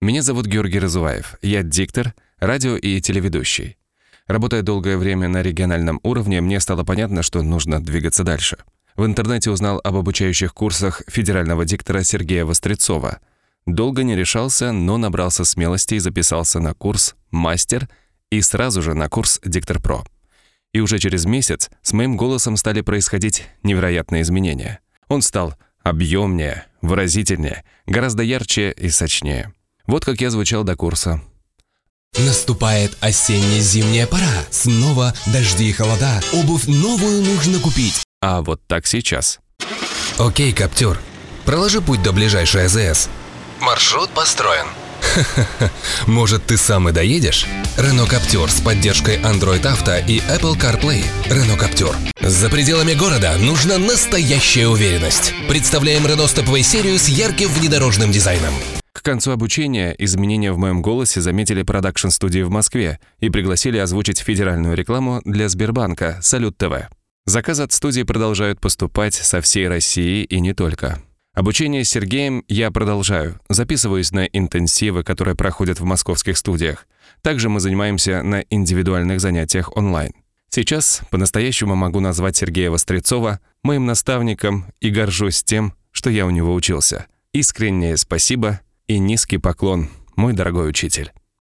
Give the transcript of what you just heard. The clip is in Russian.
Меня зовут Георгий Разуваев. Я диктор, радио- и телеведущий. Работая долгое время на региональном уровне, мне стало понятно, что нужно двигаться дальше. В интернете узнал об обучающих курсах федерального диктора Сергея Вострецова. Долго не решался, но набрался смелости и записался на курс «Мастер» и сразу же на курс «Диктор Про». И уже через месяц с моим голосом стали происходить невероятные изменения. Он стал объемнее, выразительнее, гораздо ярче и сочнее. Вот как я звучал до курса. Наступает осенне-зимняя пора. Снова дожди и холода. Обувь новую нужно купить. А вот так сейчас. Окей, Каптюр. Проложи путь до ближайшей АЗС. Маршрут построен. Может, ты сам и доедешь? Renault Captur с поддержкой Android Auto и Apple CarPlay. Renault Captur. За пределами города нужна настоящая уверенность. Представляем Renault стоповую серию с ярким внедорожным дизайном. К концу обучения изменения в моем голосе заметили продакшн-студии в Москве и пригласили озвучить федеральную рекламу для Сбербанка «Салют ТВ». Заказы от студии продолжают поступать со всей России и не только. Обучение с Сергеем я продолжаю, записываюсь на интенсивы, которые проходят в московских студиях. Также мы занимаемся на индивидуальных занятиях онлайн. Сейчас по-настоящему могу назвать Сергея Вострецова моим наставником и горжусь тем, что я у него учился. Искреннее спасибо и низкий поклон, мой дорогой учитель.